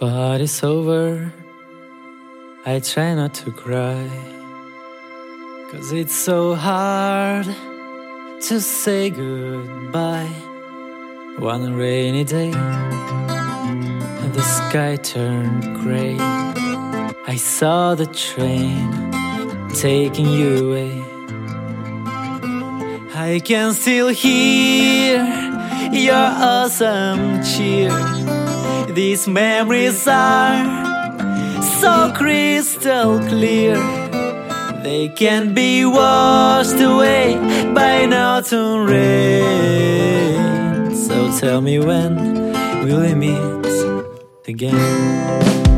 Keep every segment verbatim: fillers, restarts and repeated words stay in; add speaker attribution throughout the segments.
Speaker 1: But it's over, I try not to cry, 'cause it's so hard to say goodbye. One rainy day, and the sky turned gray. I saw the train taking you away. I can still hear your awesome cheer. These memories are so crystal clear. They can be washed away by an autumn rain. So tell me, when will we meet again?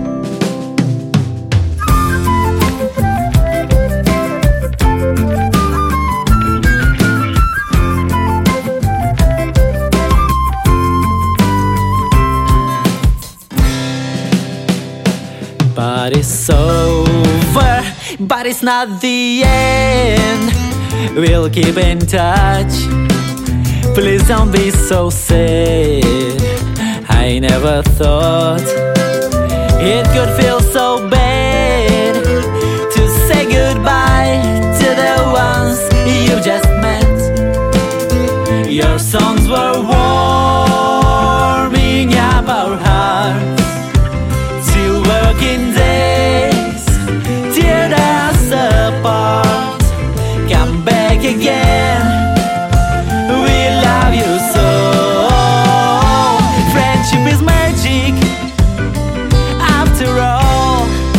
Speaker 1: But it's over, but it's not the end. We'll keep in touch. Please don't be so sad. I never thought it could feel so bad to say goodbye to the ones you just met. Your songs were warming up our hearts. Working days tear us apart. Come back again, we love you so. Friendship is magic after all.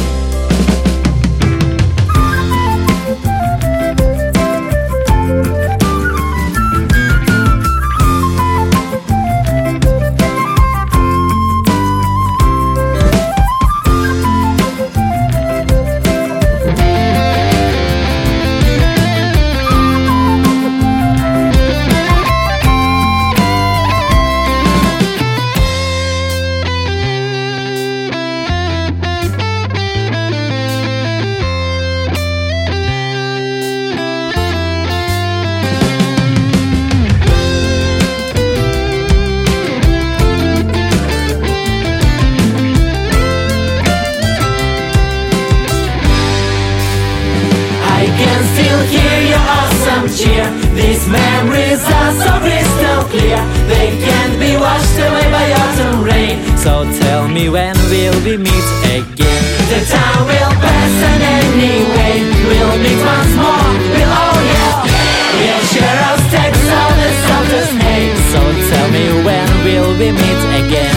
Speaker 1: Cheer. These memories are so crystal clear. They can't be washed away by autumn rain. So tell me, when will we meet again? The time will pass, and anyway we'll meet once more. We'll, oh yeah, we'll share our stacks of the softest hay. So tell me, when will we meet again?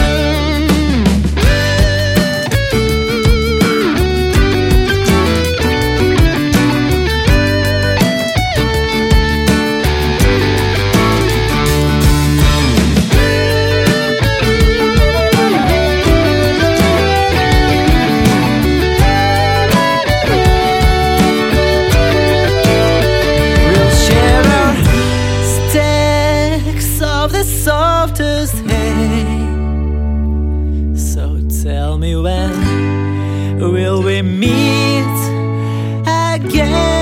Speaker 1: The softest hay. So tell me, when will we meet again?